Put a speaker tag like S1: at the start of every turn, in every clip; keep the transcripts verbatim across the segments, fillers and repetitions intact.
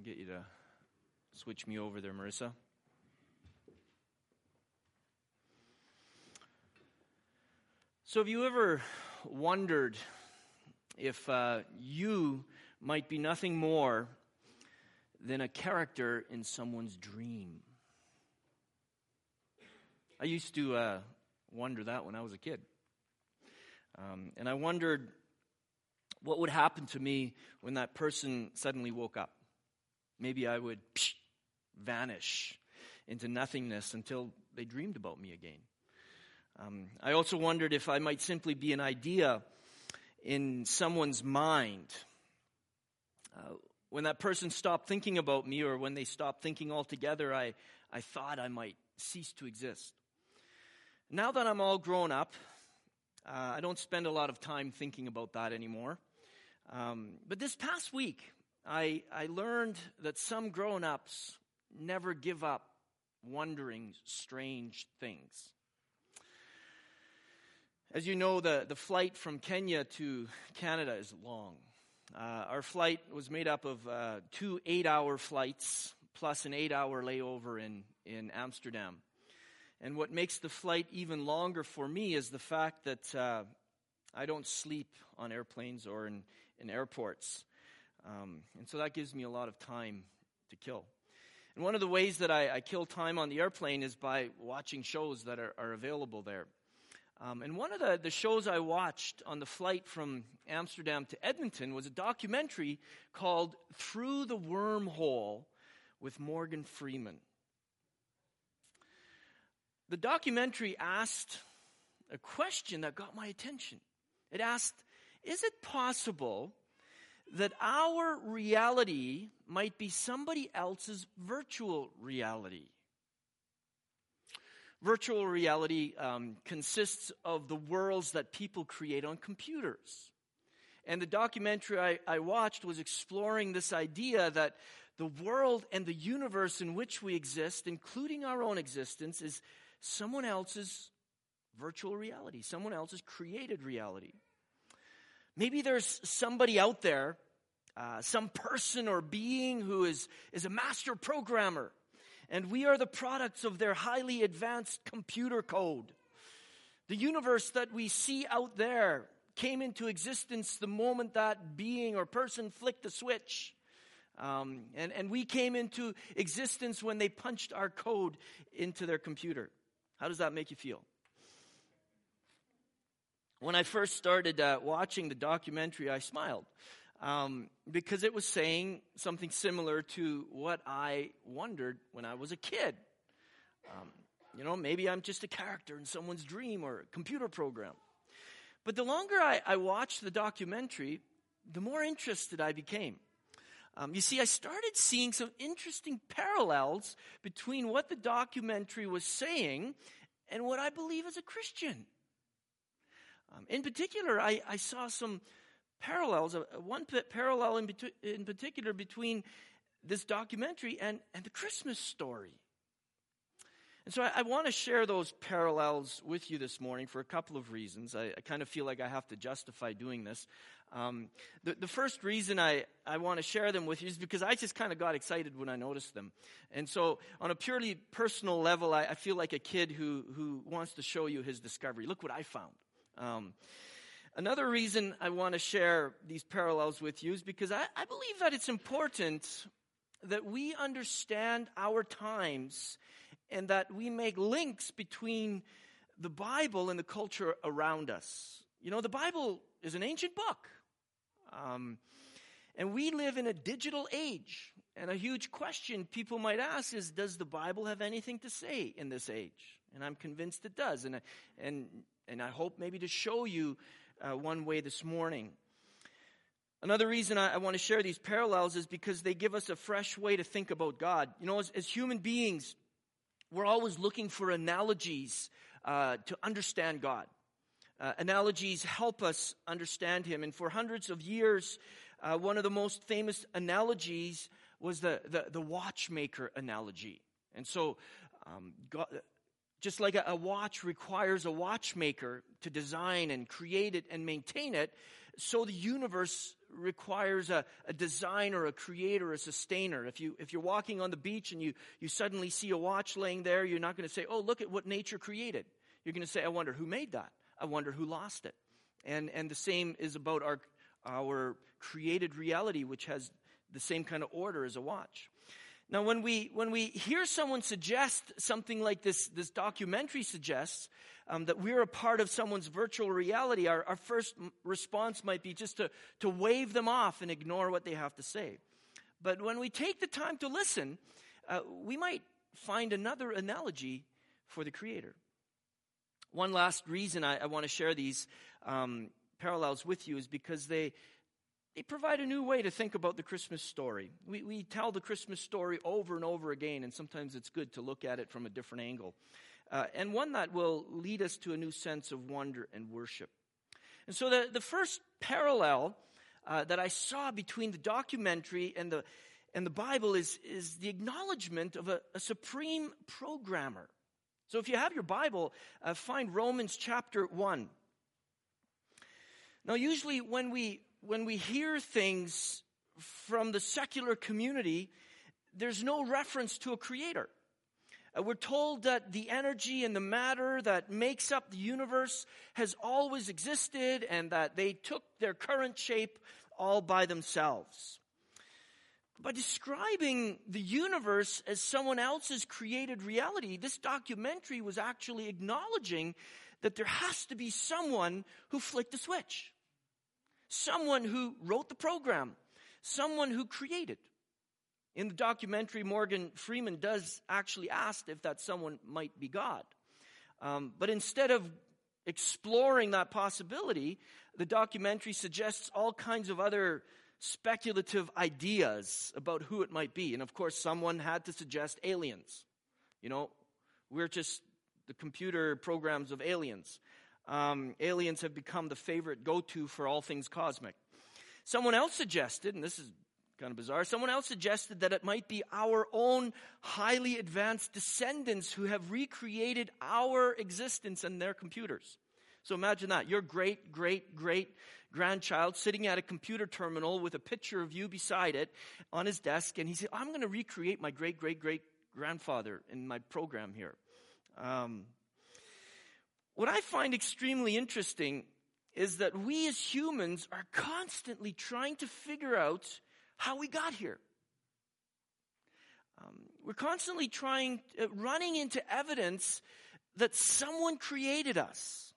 S1: I'll get you to switch me over there, Marissa. So have you ever wondered if uh, you might be nothing more than a character in someone's dream? I used to uh, wonder that when I was a kid. Um, and I wondered what would happen to me when that person suddenly woke up. Maybe I would psh, vanish into nothingness until they dreamed about me again. Um, I also wondered if I might simply be an idea in someone's mind. Uh, when that person stopped thinking about me, or when they stopped thinking altogether, I, I thought I might cease to exist. Now that I'm all grown up, uh, I don't spend a lot of time thinking about that anymore. Um, but this past week, I, I learned that some grown-ups never give up wondering strange things. As you know, the, the flight from Kenya to Canada is long. Uh, our flight was made up of uh, two eight-hour flights plus an eight-hour layover in, in Amsterdam. And what makes the flight even longer for me is the fact that uh, I don't sleep on airplanes or in, in airports. Um, and so that gives me a lot of time to kill. And one of the ways that I, I kill time on the airplane is by watching shows that are, are available there. Um, and one of the, the shows I watched on the flight from Amsterdam to Edmonton was a documentary called Through the Wormhole with Morgan Freeman. The documentary asked a question that got my attention. It asked, is it possible that our reality might be somebody else's virtual reality? Virtual reality um, consists of the worlds that people create on computers. And the documentary I, I watched was exploring this idea that the world and the universe in which we exist, including our own existence, is someone else's virtual reality, someone else's created reality. Maybe there's somebody out there, uh, some person or being who is, is a master programmer, and we are the products of their highly advanced computer code. The universe that we see out there came into existence the moment that being or person flicked the switch. Um, and, and we came into existence when they punched our code into their computer. How does that make you feel? When I first started uh, watching the documentary, I smiled. Um, because it was saying something similar to what I wondered when I was a kid. Um, you know, maybe I'm just a character in someone's dream or a computer program. But the longer I, I watched the documentary, the more interested I became. Um, you see, I started seeing some interesting parallels between what the documentary was saying and what I believe as a Christian. Um, in particular, I, I saw some parallels, uh, one parallel in, betu- in particular between this documentary and, and the Christmas story. And so I, I want to share those parallels with you this morning for a couple of reasons. I, I kind of feel like I have to justify doing this. Um, the, the first reason I, I want to share them with you is because I just kind of got excited when I noticed them. And so on a purely personal level, I, I feel like a kid who, who wants to show you his discovery. Look what I found. Um, Another reason I want to share these parallels with you is because I, I believe that it's important that we understand our times and that we make links between the Bible and the culture around us. You know, the Bible is an ancient book. Um, and we live in a digital age. And a huge question people might ask is, does the Bible have anything to say in this age? And I'm convinced it does. And, and, and I hope maybe to show you Uh, one way this morning. Another reason I, I want to share these parallels is because they give us a fresh way to think about God. You know, as, as human beings, we're always looking for analogies uh, to understand God. Uh, analogies help us understand Him. And for hundreds of years, uh, one of the most famous analogies was the, the, the watchmaker analogy. And so, um, God, just like a, a watch requires a watchmaker to design and create it and maintain it, so the universe requires a, a designer, a creator, a sustainer. If, you, if you're walking on the beach and you, you suddenly see a watch laying there, you're not going to say, oh, look at what nature created. You're going to say, I wonder who made that. I wonder who lost it. And, and the same is about our, our created reality, which has the same kind of order as a watch. Now, when we when we hear someone suggest something like this, this documentary suggests, um, that we're a part of someone's virtual reality, our, our first response might be just to, to wave them off and ignore what they have to say. But when we take the time to listen, uh, we might find another analogy for the Creator. One last reason I, I want to share these um, parallels with you is because they They provide a new way to think about the Christmas story. We, we tell the Christmas story over and over again, and sometimes it's good to look at it from a different angle. Uh, and one that will lead us to a new sense of wonder and worship. And so the, the first parallel uh, that I saw between the documentary and the, and the Bible is, is the acknowledgement of a, a supreme programmer. So if you have your Bible, uh, find Romans chapter one. Now usually when we When we hear things from the secular community, there's no reference to a creator. Uh, we're told that the energy and the matter that makes up the universe has always existed and that they took their current shape all by themselves. By describing the universe as someone else's created reality, this documentary was actually acknowledging that there has to be someone who flicked the switch. Someone who wrote the program. Someone who created. In the documentary, Morgan Freeman does actually ask if that someone might be God. Um, but instead of exploring that possibility, the documentary suggests all kinds of other speculative ideas about who it might be. And of course, someone had to suggest aliens. You know, we're just the computer programs of aliens. Um, aliens have become the favorite go-to for all things cosmic. Someone else suggested, and this is kind of bizarre, someone else suggested that it might be our own highly advanced descendants who have recreated our existence in their computers. So imagine that. Your great, great, great grandchild sitting at a computer terminal with a picture of you beside it on his desk, and he said, I'm going to recreate my great, great, great grandfather in my program here. Um... What I find extremely interesting is that we as humans are constantly trying to figure out how we got here. Um, we're constantly trying, uh, running into evidence that someone created us.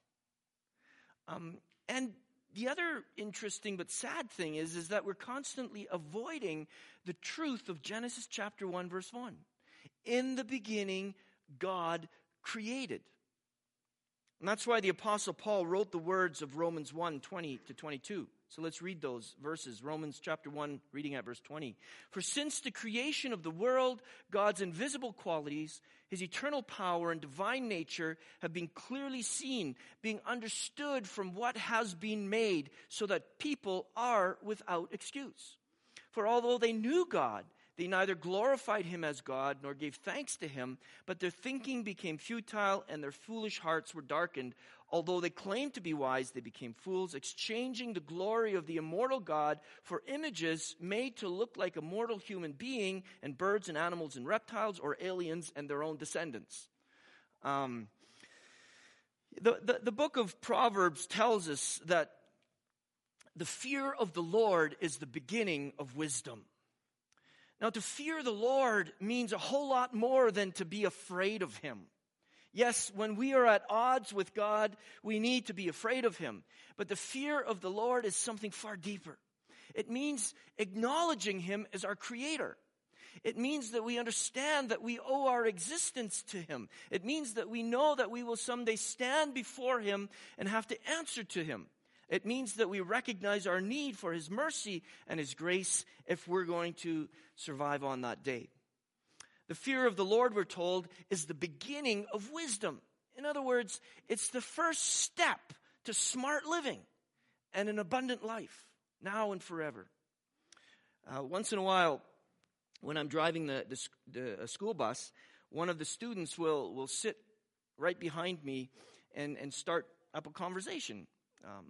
S1: Um, and the other interesting but sad thing is, is that we're constantly avoiding the truth of Genesis chapter one, verse one. In the beginning, God created. And that's why the Apostle Paul wrote the words of Romans one, twenty to twenty-two. So let's read those verses. Romans chapter one, reading at verse twenty. For since the creation of the world, God's invisible qualities, his eternal power and divine nature have been clearly seen, being understood from what has been made, so that people are without excuse. For although they knew God, they neither glorified him as God nor gave thanks to him, but their thinking became futile and their foolish hearts were darkened. Although they claimed to be wise, they became fools, exchanging the glory of the immortal God for images made to look like a mortal human being and birds and animals and reptiles or aliens and their own descendants. Um, the, the, the book of Proverbs tells us that the fear of the Lord is the beginning of wisdom. Now, to fear the Lord means a whole lot more than to be afraid of him. Yes, when we are at odds with God, we need to be afraid of him. But the fear of the Lord is something far deeper. It means acknowledging him as our creator. It means that we understand that we owe our existence to him. It means that we know that we will someday stand before him and have to answer to him. It means that we recognize our need for his mercy and his grace if we're going to survive on that day. The fear of the Lord, we're told, is the beginning of wisdom. In other words, it's the first step to smart living and an abundant life, now and forever. Uh, once in a while, when I'm driving the, the, the a school bus, one of the students will, will sit right behind me and, and start up a conversation. Um,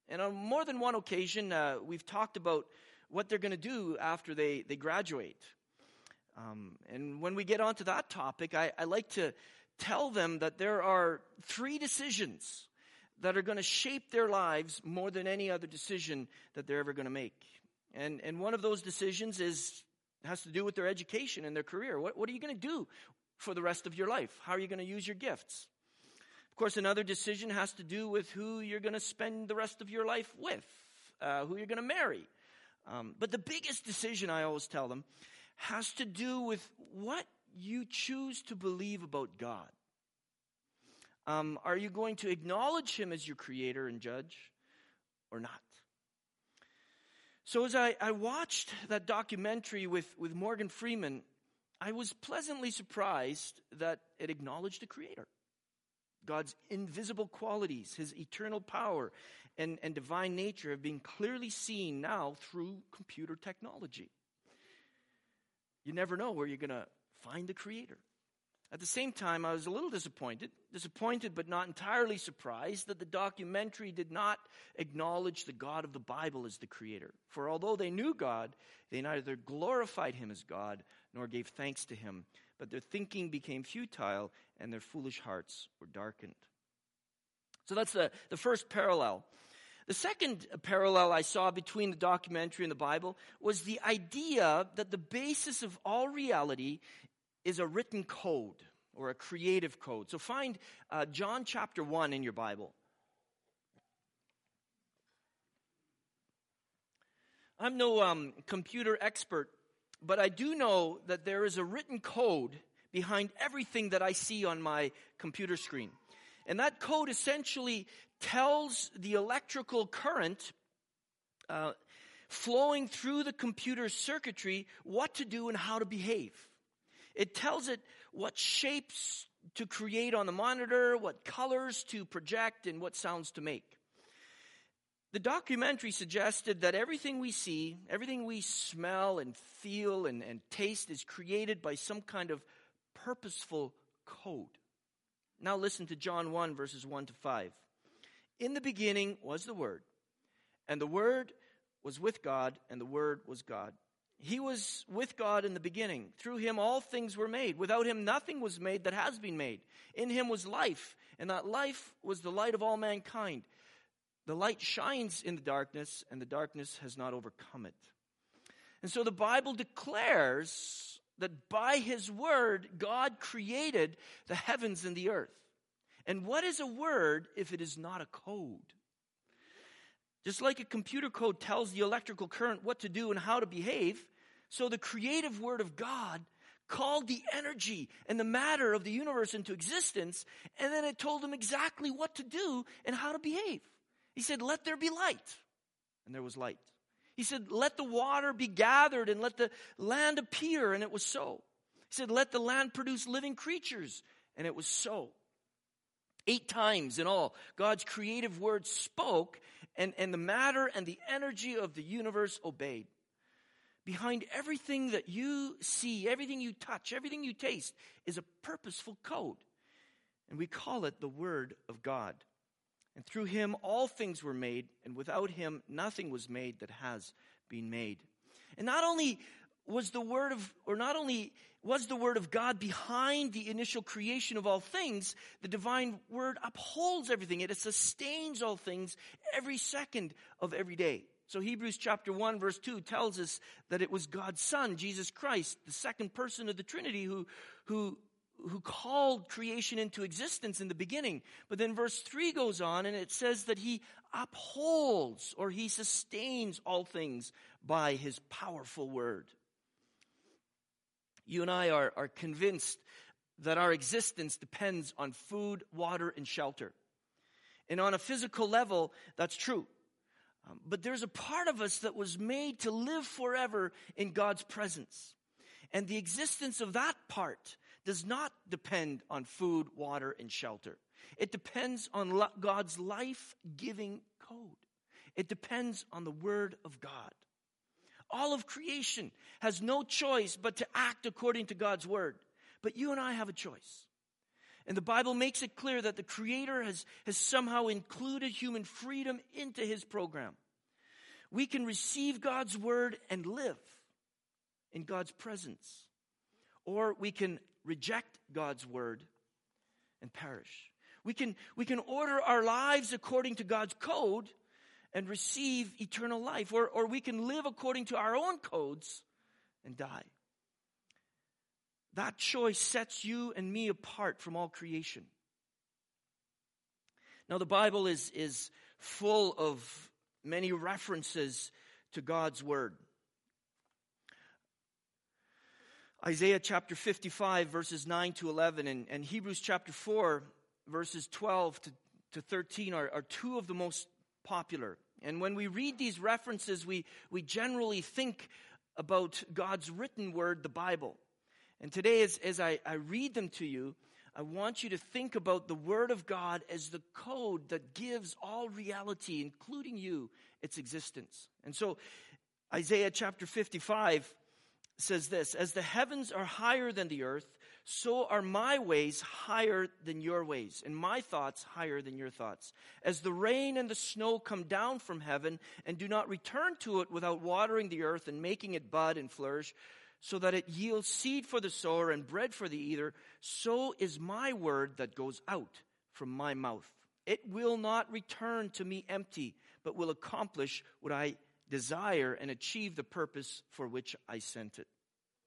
S1: And on more than one occasion, uh, we've talked about what they're going to do after they, they graduate. Um, and when we get onto that topic, I, I like to tell them that there are three decisions that are going to shape their lives more than any other decision that they're ever going to make. And and one of those decisions is has to do with their education and their career. What, what are you going to do for the rest of your life? How are you going to use your gifts? Of course, another decision has to do with who you're going to spend the rest of your life with, uh, who you're going to marry. Um, but the biggest decision, I always tell them, has to do with what you choose to believe about God. Um, are you going to acknowledge him as your creator and judge or not? So as I, I watched that documentary with, with Morgan Freeman, I was pleasantly surprised that it acknowledged the creator. God's invisible qualities, his eternal power, and, and divine nature have been clearly seen now through computer technology. You never know where you're going to find the creator. At the same time, I was a little disappointed, disappointed but not entirely surprised that the documentary did not acknowledge the God of the Bible as the creator. For although they knew God, they neither glorified him as God nor gave thanks to him, but their thinking became futile and their foolish hearts were darkened. So that's the, the first parallel. The second parallel I saw between the documentary and the Bible was the idea that the basis of all reality is a written code or a creative code. So find uh, John chapter one in your Bible. I'm no um, computer expert, but I do know that there is a written code behind everything that I see on my computer screen. And that code essentially tells the electrical current uh, flowing through the computer circuitry what to do and how to behave. It tells it what shapes to create on the monitor, what colors to project, and what sounds to make. The documentary suggested that everything we see, everything we smell and feel and, and taste is created by some kind of purposeful code. Now listen to John one, verses one to five. In the beginning was the Word, and the Word was with God, and the Word was God. He was with God in the beginning. Through him all things were made. Without him nothing was made that has been made. In him was life, and that life was the light of all mankind. The light shines in the darkness, and the darkness has not overcome it. And so the Bible declares that by his word, God created the heavens and the earth. And what is a word if it is not a code? Just like a computer code tells the electrical current what to do and how to behave, so the creative word of God called the energy and the matter of the universe into existence, and then it told them exactly what to do and how to behave. He said, let there be light, and there was light. He said, let the water be gathered and let the land appear, and it was so. He said, let the land produce living creatures, and it was so. Eight times in all, God's creative word spoke, and, and the matter and the energy of the universe obeyed. Behind everything that you see, everything you touch, everything you taste is a purposeful code. And we call it the Word of God. And through him all things were made, and without him nothing was made that has been made. And not only was the word of, or not only was the word of God behind the initial creation of all things, the divine word upholds everything. It sustains all things every second of every day. So Hebrews chapter one verse two tells us that it was God's Son, Jesus Christ, the second person of the Trinity, who, who, who called creation into existence in the beginning. But then verse three goes on and it says that he upholds or he sustains all things by his powerful word. You and I are, are convinced that our existence depends on food, water, and shelter. And on a physical level, that's true. Um, but there's a part of us that was made to live forever in God's presence. And the existence of that part does not depend on food, water, and shelter. It depends on lo- God's life-giving code. It depends on the Word of God. All of creation has no choice but to act according to God's Word. But you and I have a choice. And the Bible makes it clear that the Creator has, has somehow included human freedom into his program. We can receive God's word and live in God's presence. Or we can reject God's word and perish. We can, we can order our lives according to God's code and receive eternal life. Or, or we can live according to our own codes and die. That choice sets you and me apart from all creation. Now, the Bible is, is full of many references to God's word. Isaiah chapter fifty-five, verses nine to eleven, and, and Hebrews chapter four, verses twelve to, to thirteen are, are two of the most popular. And when we read these references, we, we generally think about God's written word, the Bible. And today, as, as I, I read them to you, I want you to think about the Word of God as the code that gives all reality, including you, its existence. And so, Isaiah chapter fifty-five says this, "As the heavens are higher than the earth, so are my ways higher than your ways, and my thoughts higher than your thoughts. As the rain and the snow come down from heaven, and do not return to it without watering the earth and making it bud and flourish, so that it yields seed for the sower and bread for the eater, so is my word that goes out from my mouth. It will not return to me empty, but will accomplish what I desire and achieve the purpose for which I sent it."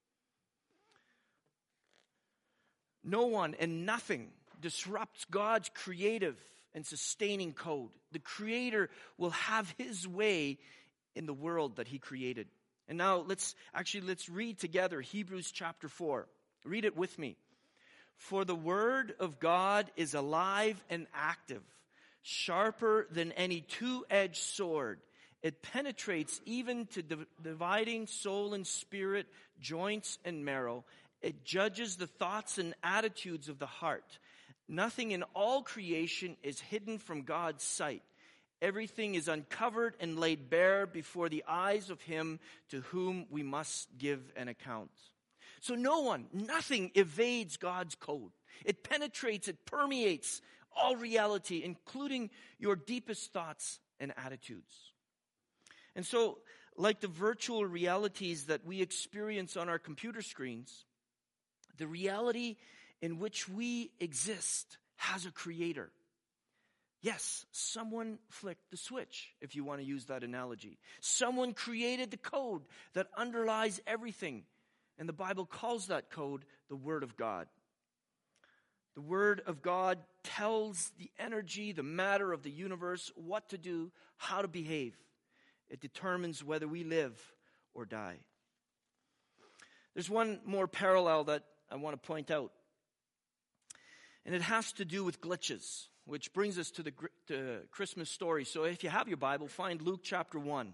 S1: No one and nothing disrupts God's creative and sustaining code. The Creator will have his way in the world that he created. And now let's actually let's read together Hebrews chapter four. Read it with me. "For the word of God is alive and active, sharper than any two-edged sword. It penetrates even to div- dividing soul and spirit, joints and marrow. It judges the thoughts and attitudes of the heart. Nothing in all creation is hidden from God's sight. Everything is uncovered and laid bare before the eyes of him to whom we must give an account." So no one, nothing evades God's code. It penetrates, it permeates all reality, including your deepest thoughts and attitudes. And so, like the virtual realities that we experience on our computer screens, the reality in which we exist has a creator. Yes, someone flicked the switch, if you want to use that analogy. Someone created the code that underlies everything. And the Bible calls that code the Word of God. The Word of God tells the energy, the matter of the universe, what to do, how to behave. It determines whether we live or die. There's one more parallel that I want to point out. And it has to do with glitches, which brings us to the to Christmas story. So if you have your Bible, find Luke chapter one.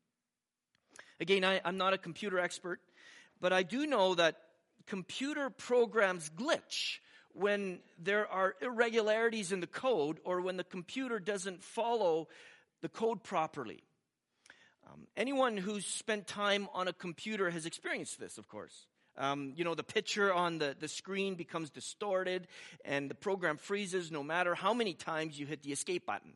S1: Again, I, I'm not a computer expert, but I do know that computer programs glitch when there are irregularities in the code or when the computer doesn't follow the code properly. Um, anyone who's spent time on a computer has experienced this, of course. Um, you know, the picture on the, the screen becomes distorted and the program freezes no matter how many times you hit the escape button.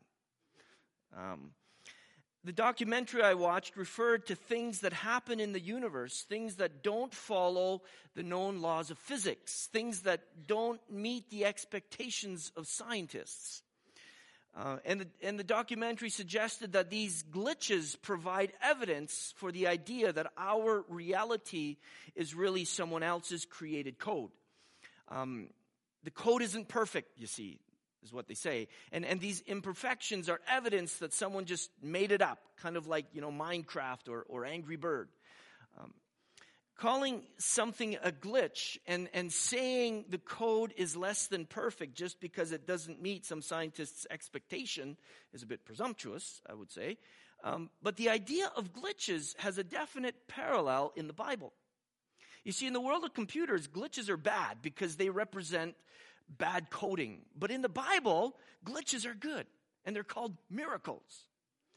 S1: Um, the documentary I watched referred to things that happen in the universe, things that don't follow the known laws of physics, things that don't meet the expectations of scientists. Uh, and, the, and the documentary suggested that these glitches provide evidence for the idea that our reality is really someone else's created code. Um, the code isn't perfect, you see, is what they say. And, and these imperfections are evidence that someone just made it up, kind of like, you know, Minecraft or, or Angry Bird. Um, Calling something a glitch and, and saying the code is less than perfect just because it doesn't meet some scientist's expectation is a bit presumptuous, I would say. Um, but the idea of glitches has a definite parallel in the Bible. You see, in the world of computers, glitches are bad because they represent bad coding. But in the Bible, glitches are good, and they're called miracles.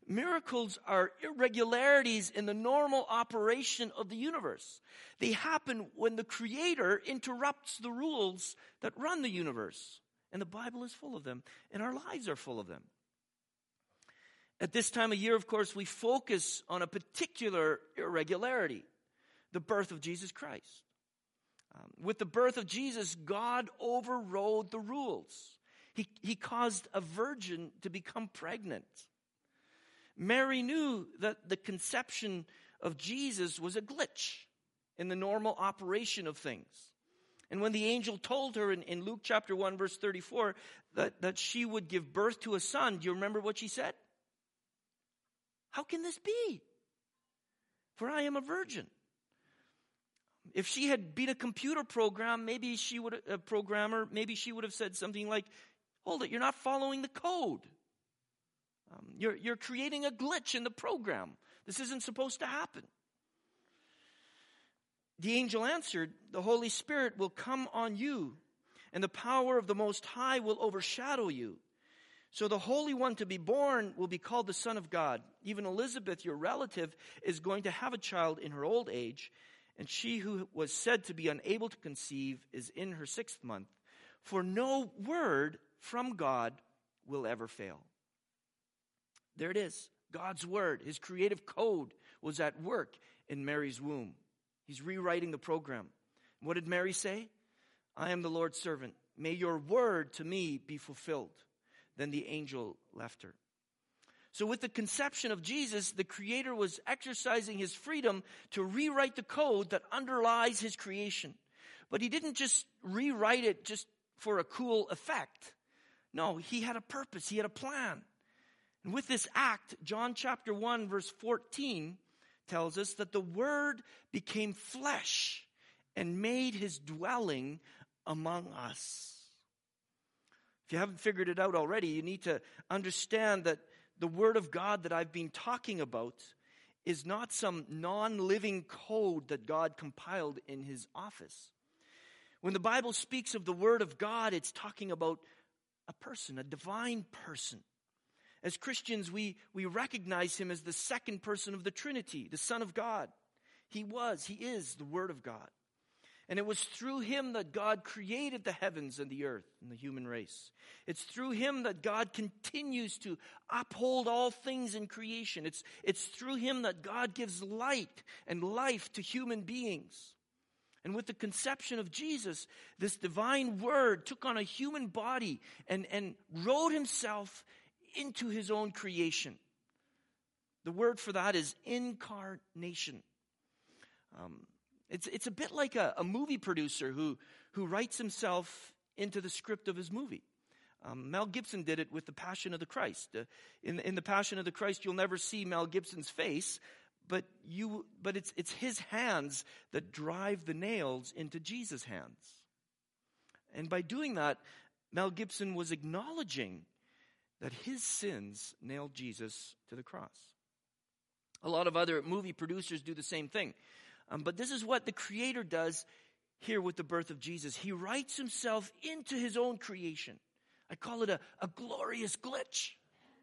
S1: Miracles are irregularities in the normal operation of the universe. They happen when the Creator interrupts the rules that run the universe. And the Bible is full of them, and our lives are full of them. At this time of year, of course, we focus on a particular irregularity, the birth of Jesus Christ. Um, with the birth of Jesus, God overrode the rules. He, he caused a virgin to become pregnant. Mary knew that the conception of Jesus was a glitch in the normal operation of things. And when the angel told her in, in Luke chapter one, verse thirty-four, that, that she would give birth to a son, do you remember what she said? How can this be? For I am a virgin. If she had been a computer program, maybe she would a programmer, maybe she would have said something like, hold it, you're not following the code. Um, you're, you're creating a glitch in the program. This isn't supposed to happen. The angel answered, the Holy Spirit will come on you, and the power of the Most High will overshadow you. So the Holy One to be born will be called the Son of God. Even Elizabeth, your relative, is going to have a child in her old age, and she who was said to be unable to conceive is in her sixth month. For no word from God will ever fail. There it is. God's word, his creative code was at work in Mary's womb. He's rewriting the program. What did Mary say? I am the Lord's servant. May your word to me be fulfilled. Then the angel left her. So with the conception of Jesus, the Creator was exercising his freedom to rewrite the code that underlies his creation. But he didn't just rewrite it just for a cool effect. No, he had a purpose. He had a plan. And with this act, John chapter one, verse fourteen tells us that the Word became flesh and made his dwelling among us. If you haven't figured it out already, you need to understand that the Word of God that I've been talking about is not some non-living code that God compiled in his office. When the Bible speaks of the Word of God, it's talking about a person, a divine person. As Christians, we, we recognize him as the second person of the Trinity, the Son of God. He was, he is the Word of God. And it was through him that God created the heavens and the earth and the human race. It's through him that God continues to uphold all things in creation. It's, it's through him that God gives light and life to human beings. And with the conception of Jesus, this divine Word took on a human body and, and wrote himself into his own creation. The word for that is incarnation. Um, it's it's a bit like a, a movie producer who, who writes himself into the script of his movie. Um, Mel Gibson did it with The Passion of the Christ. Uh, in, in The Passion of the Christ, you'll never see Mel Gibson's face, but you but it's it's his hands that drive the nails into Jesus' hands. And by doing that, Mel Gibson was acknowledging that his sins nailed Jesus to the cross. A lot of other movie producers do the same thing. Um, but this is what the Creator does here with the birth of Jesus. He writes himself into his own creation. I call it a, a glorious glitch.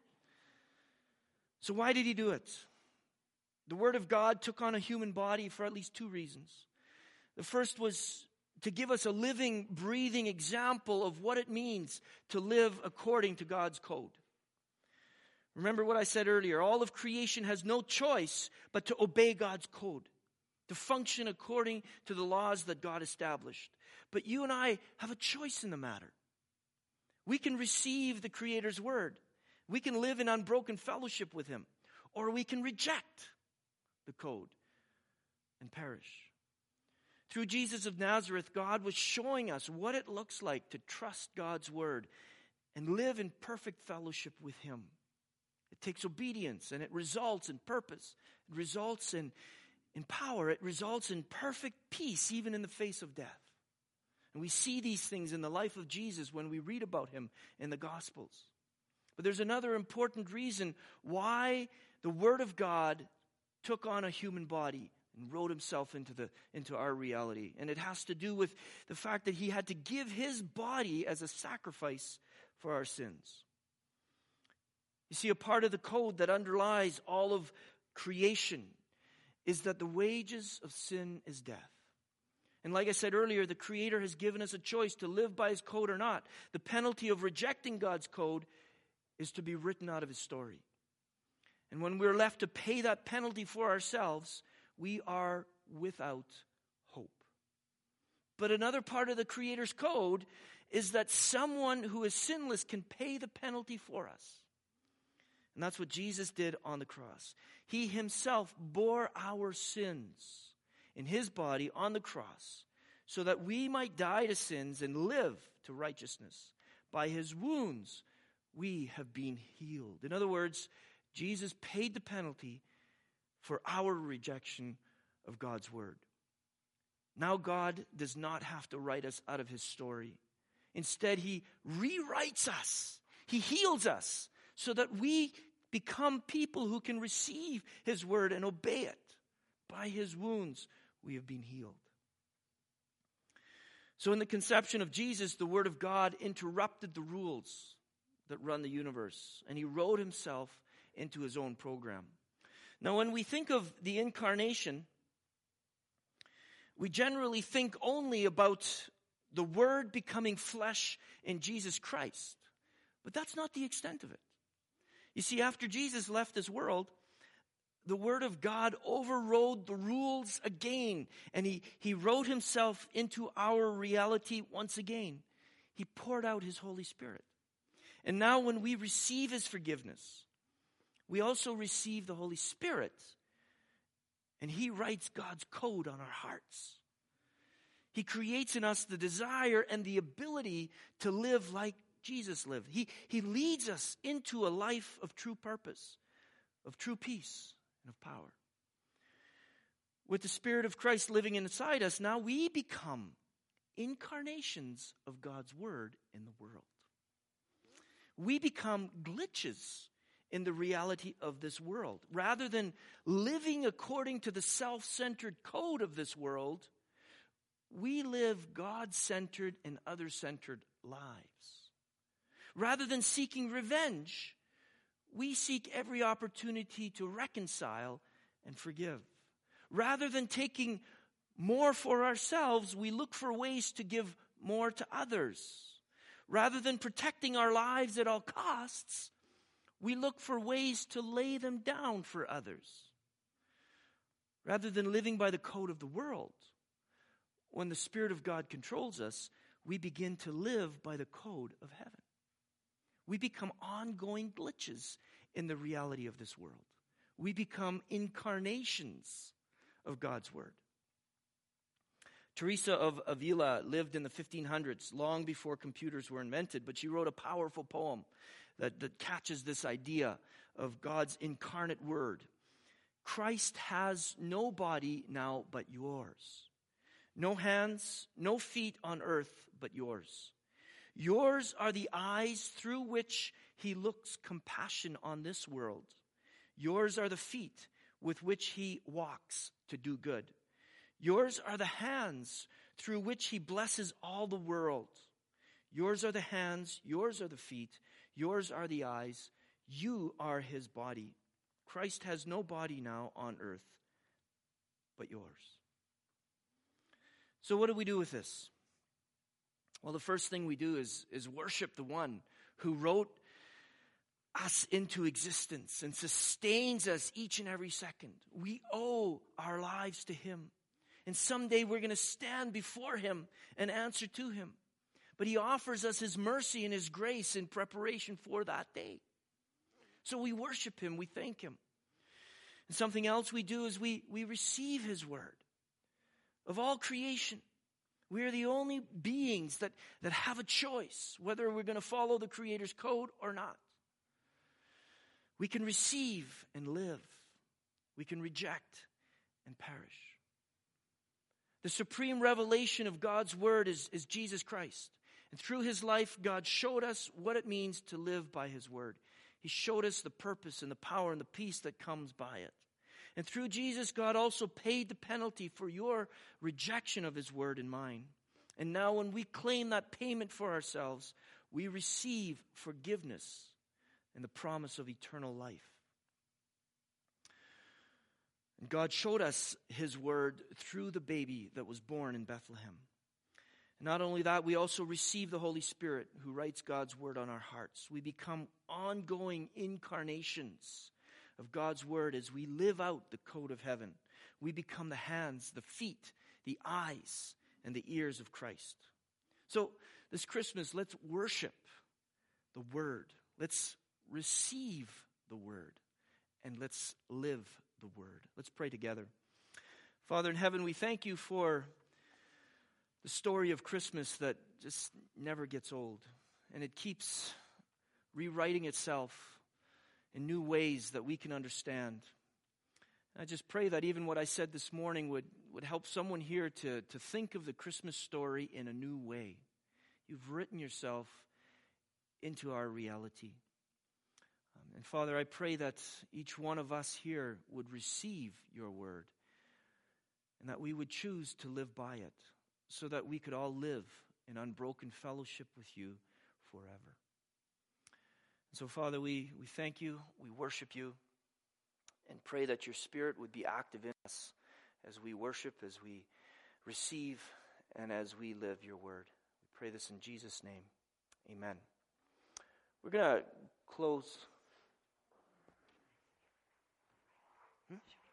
S1: So why did he do it? The Word of God took on a human body for at least two reasons. The first was to give us a living, breathing example of what it means to live according to God's code. Remember what I said earlier. All of creation has no choice but to obey God's code, to function according to the laws that God established. But you and I have a choice in the matter. We can receive the Creator's word. We can live in unbroken fellowship with him. Or we can reject the code and perish. Through Jesus of Nazareth, God was showing us what it looks like to trust God's word and live in perfect fellowship with him. It takes obedience, and it results in purpose. It results in, in power. It results in perfect peace, even in the face of death. And we see these things in the life of Jesus when we read about him in the Gospels. But there's another important reason why the Word of God took on a human body and wrote himself into the into our reality. And it has to do with the fact that he had to give his body as a sacrifice for our sins. You see, a part of the code that underlies all of creation is that the wages of sin is death. And like I said earlier, the Creator has given us a choice to live by His code or not. The penalty of rejecting God's code is to be written out of His story. And when we're left to pay that penalty for ourselves, we are without hope. But another part of the Creator's code is that someone who is sinless can pay the penalty for us. And that's what Jesus did on the cross. He Himself bore our sins in His body on the cross so that we might die to sins and live to righteousness. By His wounds, we have been healed. In other words, Jesus paid the penalty for our rejection of God's word. Now God does not have to write us out of His story. Instead, He rewrites us. He heals us so that we become people who can receive His word and obey it. By His wounds, we have been healed. So in the conception of Jesus, the Word of God interrupted the rules that run the universe, and He wrote Himself into His own program. Now, when we think of the incarnation, we generally think only about the Word becoming flesh in Jesus Christ. But that's not the extent of it. You see, after Jesus left this world, the Word of God overrode the rules again, and he, he wrote Himself into our reality once again. He poured out His Holy Spirit. And now when we receive His forgiveness, we also receive the Holy Spirit, and He writes God's code on our hearts. He creates in us the desire and the ability to live like Jesus lived. He, he leads us into a life of true purpose, of true peace, and of power. With the Spirit of Christ living inside us, now we become incarnations of God's Word in the world. We become glitches in the reality of this world. Rather than living according to the self-centered code of this world, we live God-centered and other-centered lives. Rather than seeking revenge, we seek every opportunity to reconcile and forgive. Rather than taking more for ourselves, we look for ways to give more to others. Rather than protecting our lives at all costs, we look for ways to lay them down for others. Rather than living by the code of the world, when the Spirit of God controls us, we begin to live by the code of heaven. We become ongoing glitches in the reality of this world. We become incarnations of God's Word. Teresa of Avila lived in the fifteen hundreds, long before computers were invented, but she wrote a powerful poem that, that catches this idea of God's incarnate Word. Christ has no body now but yours. No hands, no feet on earth but yours. Yours are the eyes through which He looks compassion on this world. Yours are the feet with which He walks to do good. Yours are the hands through which He blesses all the world. Yours are the hands, yours are the feet, yours are the eyes, you are His body. Christ has no body now on earth but yours. So what do we do with this? Well, the first thing we do is, is worship the one who wrote us into existence and sustains us each and every second. We owe our lives to Him. And someday we're going to stand before Him and answer to Him. But He offers us His mercy and His grace in preparation for that day. So we worship Him, we thank Him. And something else we do is we, we receive His word. Of all creation, we are the only beings that, that have a choice whether we're going to follow the Creator's code or not. We can receive and live. We can reject and perish. The supreme revelation of God's word is, is Jesus Christ. And through His life, God showed us what it means to live by His word. He showed us the purpose and the power and the peace that comes by it. And through Jesus, God also paid the penalty for your rejection of His word and mine. And now when we claim that payment for ourselves, we receive forgiveness and the promise of eternal life. And God showed us his word through the baby that was born in Bethlehem. And not only that, we also receive the Holy Spirit who writes God's word on our hearts. We become ongoing incarnations of God's word as we live out the code of heaven. We become the hands, the feet, the eyes, and the ears of Christ. So this Christmas, let's worship the word. Let's receive the word. And let's live the word. Let's pray together. Father in heaven, we thank you for the story of Christmas that just never gets old. And it keeps rewriting itself in new ways that we can understand. And I just pray that even what I said this morning would, would help someone here to, to think of the Christmas story in a new way. You've written yourself into our reality. Um, and Father, I pray that each one of us here would receive your word and that we would choose to live by it so that we could all live in unbroken fellowship with you forever. And so, Father, we, we thank you, we worship you, and pray that your Spirit would be active in us as we worship, as we receive, and as we live your word. We pray this in Jesus' name. Amen. We're going to close. Hmm?